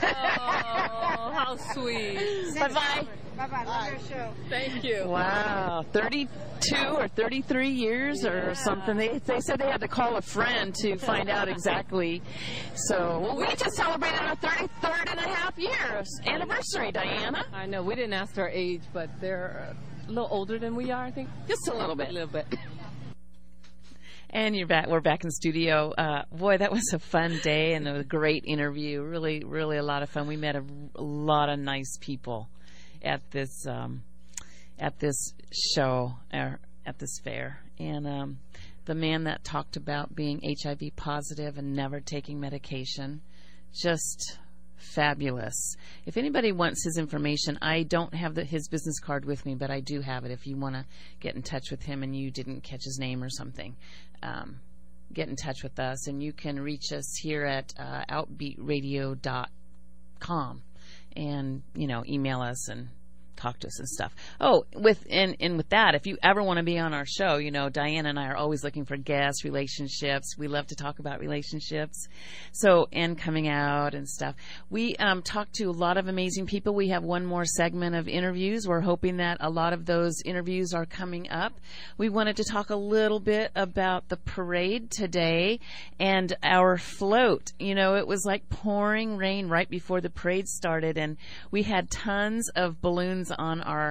Oh, how sweet. Bye-bye. Bye-bye. Love your show. Thank you. Wow. thirty-two or thirty-three years or something. They, they said they had to call a friend to find out exactly. So, well, we just celebrated our thirty-third and a half years anniversary, Diana. I know. We didn't ask their age, but they're a little older than we are, I think. Just a little bit. A little bit. And you're back. We're back in studio. Uh, boy, that was a fun day and a great interview. Really, really a lot of fun. We met a, a lot of nice people at this um, at this show, or at this fair. And um, the man that talked about being H I V positive and never taking medication, just fabulous. If anybody wants his information, I don't have the, his business card with me, but I do have it if you want to get in touch with him and you didn't catch his name or something. Um, get in touch with us, and you can reach us here at uh, outbeat radio dot com and, you know, email us and talk to us and stuff. Oh, with and, and with that, if you ever want to be on our show, you know, Diana and I are always looking for guests, relationships. We love to talk about relationships. So, and coming out and stuff. We um, talk to a lot of amazing people. We have one more segment of interviews. We're hoping that a lot of those interviews are coming up. We wanted to talk a little bit about the parade today and our float. You know, it was like pouring rain right before the parade started, and we had tons of balloons on our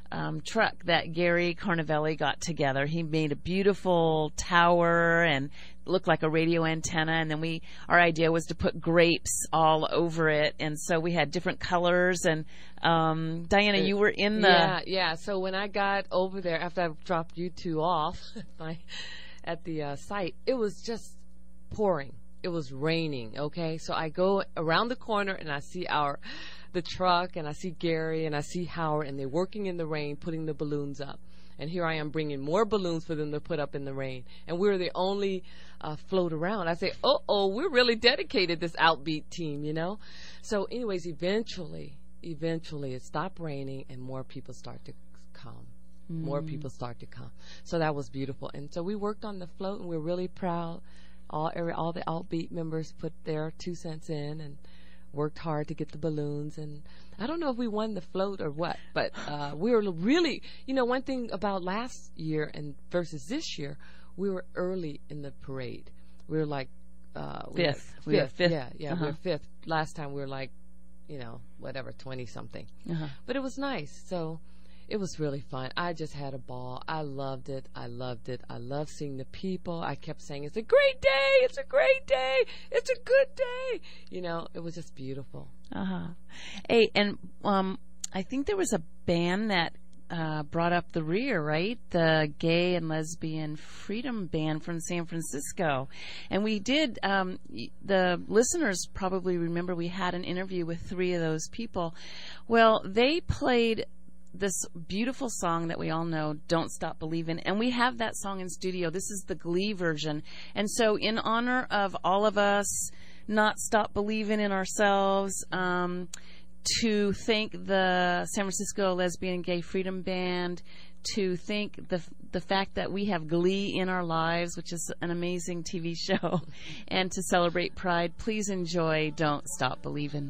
um, truck that Gary Carnavelli got together. He made a beautiful tower and looked like a radio antenna, and then we our idea was to put grapes all over it, and so we had different colors. And um, Diana, you were in the yeah yeah. So when I got over there after I dropped you two off my, at the uh, site, it was just pouring. It was raining. Okay, so I go around the corner and I see our the truck, and I see Gary, and I see Howard, and they're working in the rain, putting the balloons up. And here I am bringing more balloons for them to put up in the rain. And we're the only uh, float around. I say, uh-oh, we're really dedicated, this Outbeat team, you know. So anyways, eventually, eventually it stopped raining and more people start to come. Mm. More people start to come. So that was beautiful. And so we worked on the float, and we're really proud. All, every, all the Outbeat members put their two cents in and worked hard to get the balloons. And I don't know if we won the float or what, but uh, we were really, you know, one thing about last year and versus this year, we were early in the parade. We were like uh, we fifth. Fifth. We were fifth. Yeah, yeah, uh-huh. we were fifth. Last time we were like, you know, whatever, twenty something. Uh-huh. But it was nice. So it was really fun. I just had a ball. I loved it. I loved it. I loved seeing the people. I kept saying, it's a great day. It's a great day. It's a good day. You know, it was just beautiful. Uh-huh. Hey, and um, I think there was a band that uh, brought up the rear, right? The Gay and Lesbian Freedom Band from San Francisco. And we did, um, the listeners probably remember we had an interview with three of those people. Well, they played this beautiful song that we all know, Don't Stop Believin', and we have that song in studio. This is the Glee version. And so in honor of all of us not stop believing in ourselves, um, to thank the San Francisco Lesbian and Gay Freedom Band, to thank the the fact that we have Glee in our lives, which is an amazing T V show, and to celebrate Pride, please enjoy Don't Stop Believin'.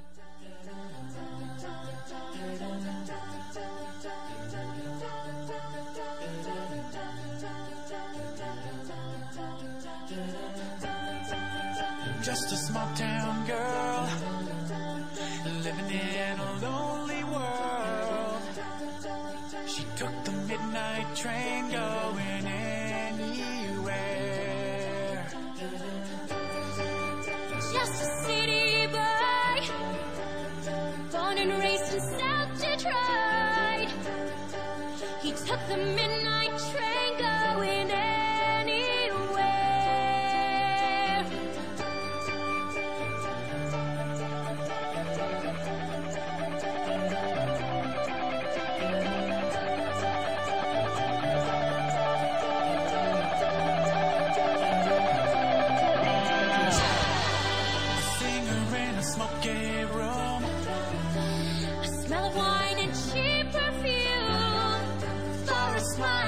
Just a small town girl living in a lonely world. She took the midnight train going anywhere. Just a city boy, born and raised in South Detroit. He took the midnight train going anywhere. Smile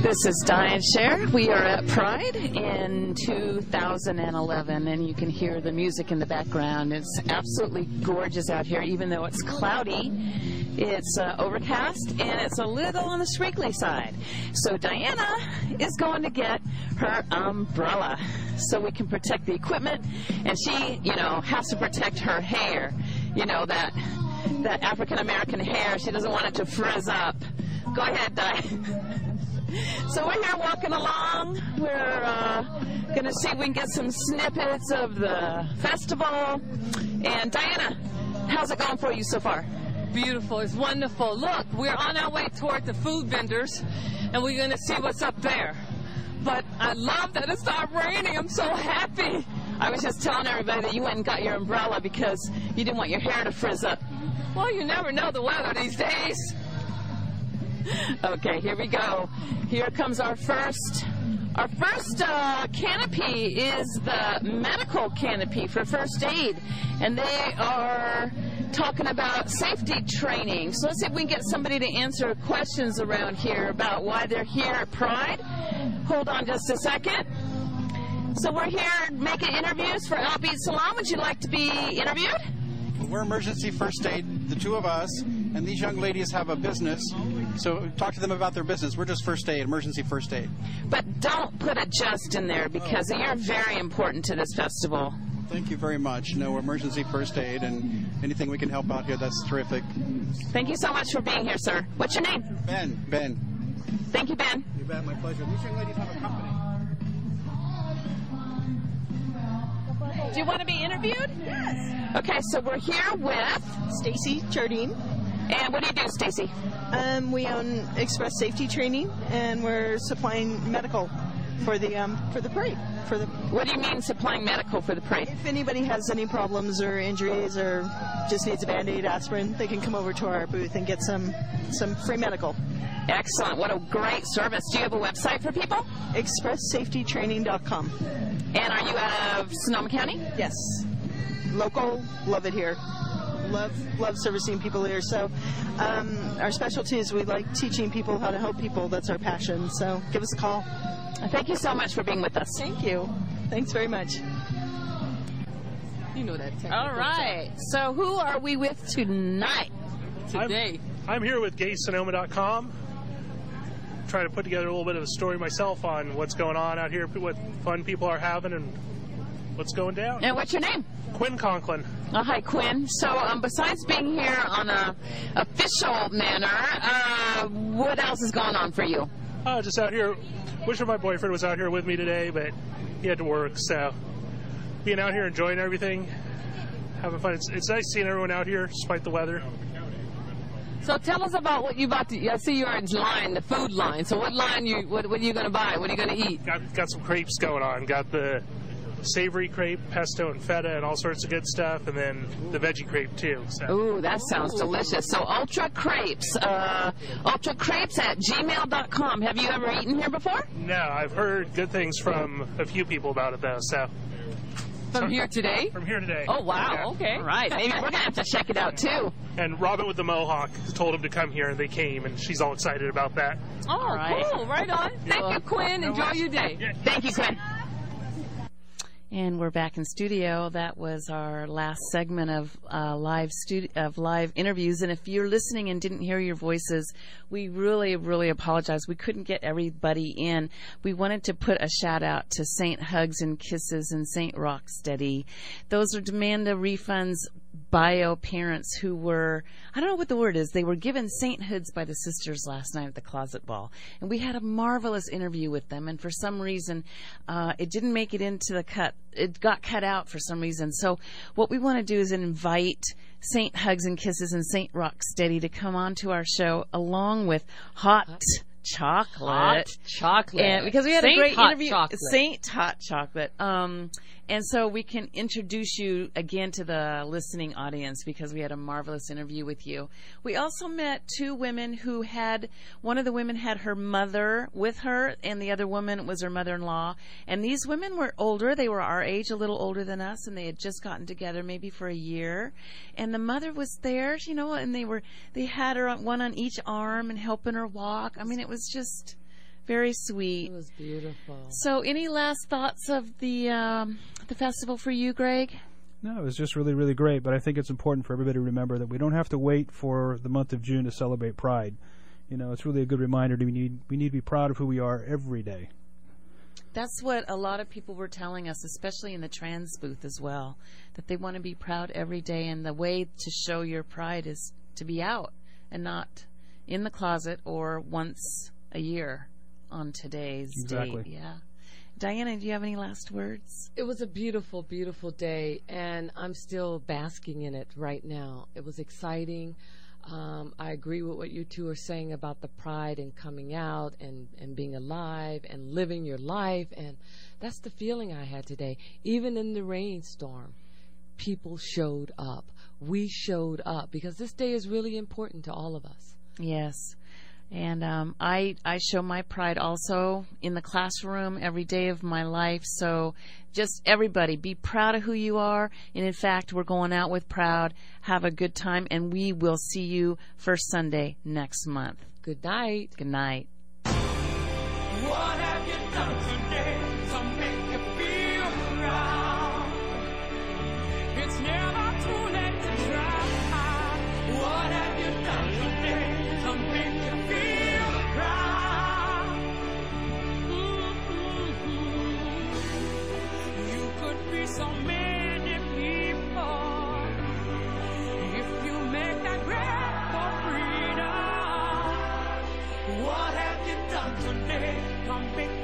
This is Diane Scher. We are at Pride in two thousand eleven, and you can hear the music in the background. It's absolutely gorgeous out here, even though it's cloudy. It's uh, overcast, and it's a little on the sprinkly side. So Diana is going to get her umbrella so we can protect the equipment, and she, you know, has to protect her hair. You know, that that African-American hair. She doesn't want it to frizz up. Go ahead, Di. So we're here walking along. We're uh, going to see if we can get some snippets of the festival. And Diana, how's it going for you so far? Beautiful. It's wonderful. Look, we're on our way toward the food vendors, and we're going to see what's up there. But I love that it stopped raining. I'm so happy. I was just telling everybody that you went and got your umbrella because you didn't want your hair to frizz up. Well, you never know the weather these days. Okay, here we go. Here comes our first. Our first uh, canopy is the medical canopy for first aid, and they are talking about safety training. So let's see if we can get somebody to answer questions around here about why they're here at Pride. Hold on just a second. So we're here making interviews for Al Beat Salon. Would you like to be interviewed? We're emergency first aid, the two of us, and these young ladies have a business. So talk to them about their business. We're just first aid, emergency first aid. But don't put a just in there because you're very important to this festival. Thank you very much. No, emergency first aid, and anything we can help out here, that's terrific. Thank you so much for being here, sir. What's your name? Ben. Ben. Thank you, Ben. You bet. My pleasure. These young ladies have a company. Do you want to be interviewed? Yes. Okay, so we're here with Stacy Jardine. And what do you do, Stacy? Um, we own Express Safety Training, and we're supplying medical for the um, for the parade. For the. What do you mean supplying medical for the parade? If anybody has any problems or injuries or just needs a Band-Aid, aspirin, they can come over to our booth and get some some free medical. Excellent. What a great service. Do you have a website for people? express safety training dot com. And are you out of Sonoma County? Yes. Local, love it here. Love love servicing people here. So um, our specialty is we like teaching people how to help people. That's our passion. So give us a call. Thank you so much for being with us. Thank you. Thanks very much. You know that. All right. So who are we with tonight? Today. I'm, I'm here with gay sonoma dot com. Trying to put together a little bit of a story myself on what's going on out here, what fun people are having, and what's going down. And what's your name? Quinn Conklin. Oh, hi, Quinn. So um, besides being here on a official manner, uh, what else is going on for you? Uh, just out here. Wish my boyfriend was out here with me today, but he had to work. So being out here, enjoying everything, having fun. It's, it's nice seeing everyone out here despite the weather. So tell us about what you about to. I see you're in line, the food line. So what line you? What, what are you going to buy? What are you going to eat? Got got some crepes going on. Got the savory crepe, pesto and feta, and all sorts of good stuff, and then the veggie crepe too. So. Ooh, that sounds delicious. So Ultra Crepes, uh, Ultra Crepes at gmail dot com. Have you ever eaten here before? No, I've heard good things from a few people about it though. So. From here today? From here today. Oh, wow. Yeah. Okay. All right. Maybe we're going to have to check it out, too. And Robin with the Mohawk told him to come here, and they came, and she's all excited about that. Oh, all right. Cool. Right on. Thank you, Quinn. Enjoy your day. Yeah. Thank you, Quinn. And we're back in studio. That was our last segment of uh, live studi- of live interviews. And if you're listening and didn't hear your voices, we really, really apologize. We couldn't get everybody in. We wanted to put a shout out to Saint Hugs and Kisses and Saint Rocksteady. Those are Demanda Refund's bio parents who were, I don't know what the word is, they were given sainthoods by the sisters last night at the Closet Ball. And we had a marvelous interview with them, and for some reason, uh, it didn't make it into the cut. It got cut out for some reason. So what we want to do is invite Saint Hugs and Kisses and Saint Rocksteady to come on to our show along with Hot Chocolate. Hot chocolate. And because we had Saint a great hot interview. Chocolate. Saint Hot Chocolate. Um, and so we can introduce you again to the listening audience because we had a marvelous interview with you. We also met two women who had, one of the women had her mother with her and the other woman was her mother-in-law. And these women were older. They were our age, a little older than us, and they had just gotten together maybe for a year. And the mother was there, you know, and they were, they had her on, one on each arm and helping her walk. I mean, it was just Very sweet. It was beautiful. So, any last thoughts of the um, the festival for you, Greg? No, it was just really, really great. But I think it's important for everybody to remember that we don't have to wait for the month of June to celebrate Pride. You know, it's really a good reminder that we need we need to be proud of who we are every day. That's what a lot of people were telling us, especially in the trans booth as well, that they want to be proud every day, and the way to show your pride is to be out and not in the closet or once a year on today's Exactly. date. Yeah. Diana, do you have any last words? It was a beautiful, beautiful day, and I'm still basking in it right now. It was exciting. Um, I agree with what you two are saying about the pride and coming out and, and being alive and living your life, and that's the feeling I had today. Even in the rainstorm, people showed up. We showed up because this day is really important to all of us. Yes. And um, I I show my pride also in the classroom every day of my life. So just everybody, be proud of who you are. And in fact, we're going out with Proud. Have a good time. And we will see you first Sunday next month. Good night. Good night. What have you done today to make you feel proud? It's never too late to try. What have you done today to make you feel proud? Mm-hmm. You could be so many people if you make that grab for freedom. What have you done today to make